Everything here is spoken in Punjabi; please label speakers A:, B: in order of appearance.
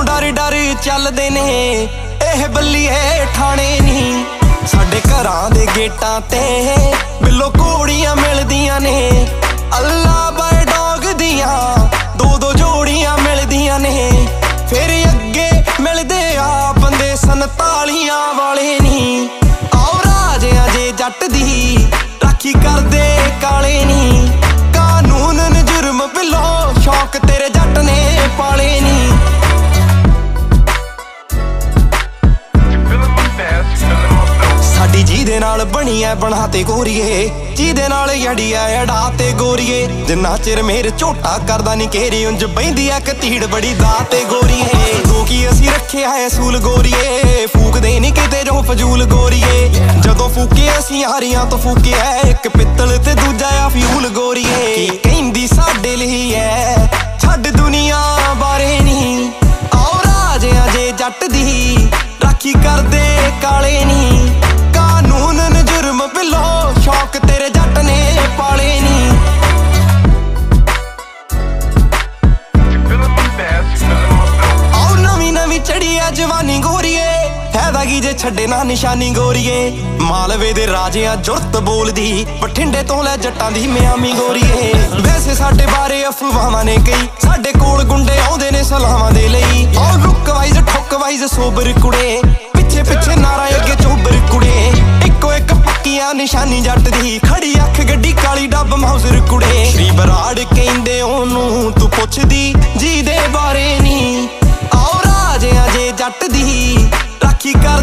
A: ਤੋਂ ਡਰ ਡਰ ਚੱਲਦੇ ਨੇ ਇਹ ਬੱਲੀਏ ਠਾਣੇ ਨੀ। ਸਾਡੇ ਘਰਾਂ ਦੇ ਗੇਟਾਂ ਤੇ ਬਿੱਲੋ ਘੋੜੀਆਂ ਮਿਲਦੀਆਂ ਨੇ। ਅੱਲਾ ਬਾਏ ਡੌਗ ਦੀਆਂ ਦੋ ਦੋ ਜੋੜੀਆਂ ਮਿਲਦੀਆਂ ਨੇ। ਫਿਰ ਅੱਗੇ ਮਿਲਦੇ ਆ ਬੰਦੇ 47 ਵਾਲੇ ਨੀ। ਆਓ ਰਾਜਿਆਂ ਜੇ ਜੱਟ ਦੀ ਰਾਖੀ ਕਰਦੇ ਕਾਲੇ ਨੀ। ਕਾਨੂੰਨ ਨੇ ਜੁਰਮ ਬਿੱਲੋ ਸ਼ੌਕ ਤੇਰੇ ਜੱਟ ਨੇ ਪਾਲੇ ਨੀ। ਸਾਡੀ ਜਿਹਦੇ ਨਾਲ ਬਣੀ ਐ ਬਣਾ ਤੇ ਗੋਰੀਏ, ਜਿਹਦੇ ਨਾਲ ਯੜੀ ਐ ਅੜਾ ਤੇ ਗੋਰੀਏ। ਜਿੰਨਾ ਚਿਰ ਮੇਰੇ ਝੋਟਾ ਕਰਦਾ ਨੀ ਘੇਰੀ ਉਂਝ ਬਹਿੰਦੀ ਐ ਕਤੀੜ ਬੜੀ ਦਾ ਤੇ ਗੋਰੀਏ। ਦੋ ਕੀ ਅਸੀਂ ਰੱਖਿਆ ਐ ਅਸੂਲ ਗੋਰੀਏ, ਫੂਕਦੇ ਨੀ ਕਿਤੇ ਜੋ ਫਜ਼ੂਲ ਗੋਰੀਏ। ਜਦੋਂ ਫੂਕੇ ਅਸੀਂ ਹਾਰੀਆਂ ਤੋਂ ਫੂਕਿਆ ਇੱਕ ਪਿੱਤਲ ਤੇ ਦੂਜਾ ਆ ਫਿਊਲ ਗੋਰੀਏ। ਕੀ ਕਹਿੰਦੀ ਸਾਡੇ ਲਈ ਐ ਛੱਡ ਦੁਨੀਆ ਬਾਰੇ ਨੀ। ਆਓ ਰਾਜਿਆਂ ਜੇ ਜੱਟ ਦੀ ਰਾਖੀ ਕਰਦੇ ਕਾਲੇ ਨੀ। ਕਾਨੂੰਨ ਨੇ ਜੁਰਮ ਬਿੱਲੋ ਸ਼ੌਕ ਤੇਰੇ ਜੱਟ ਨੇ ਪਾਲੇ ਨੀ। ਆਓ ਨਵੀਂ ਨਵੀਂ ਚੜੀ ਆ ਜਵਾਨੀ ਗੋਰੀਏ, ਫਾਇਦਾ ਕੀ ਜੇ ਛੱਡੇ ਨਾ ਨਿਸ਼ਾਨੀ ਗੋਰੀਏ। ਮਾਲਵੇ ਦੇ ਰਾਜਿਆਂ ਜੁਰਤ ਬੋਲਦੀ, ਬਠਿੰਡੇ ਤੋਂ ਲੈ ਜੱਟਾਂ ਦੀ ਮਿਆਮੀ ਗੋਰੀਏ। ਵੈਸੇ ਸਾਡੇ ਬਾਰੇ ਅਫਵਾਹਾਂ ਨੇ ਕਈ, ਸਾਡੇ ਕੋਲ ਗੁੰਡੇ ਆਉਂਦੇ ਨੇ ਸਲਾਹਾਂ ਦੇ ਲਈ। ਆਹ ਲੁੱਕ ਵਾਈਜ਼ ਠੁੱਕ ਵਾਈਜ਼ ਸੋਬਰ ਕੁੜੇ, ਪਿੱਛੇ ਪਿੱਛੇ ਨਾਰਾ ਅੱਗੇ ਚੋਬਰ ਕੁੜੇ। ਇੱਕੋ ਇੱਕ ਪੱਕੀਆਂ ਨਿਸ਼ਾਨੀ ਜੱਟ ਦੀ, ਖੜੀ ਅੱਖ ਗੱਡੀ ਕਾਲੀ ਡੱਬ ਮਾਊਜ਼ਰ ਕੁੜੇ। ਸ਼੍ਰੀ ਬਰਾੜ ਕਹਿੰਦੇ ਉਹਨੂੰ ਤੂੰ ਪੁੱਛਦੀ ਜਿਹਦੇ ਬਾਰੇ ਨੀ। ਆਓ ਰਾਜਿਆਂ ਜੇ ਜੱਟ ਦੀ ਰਾਖੀ ਕਰ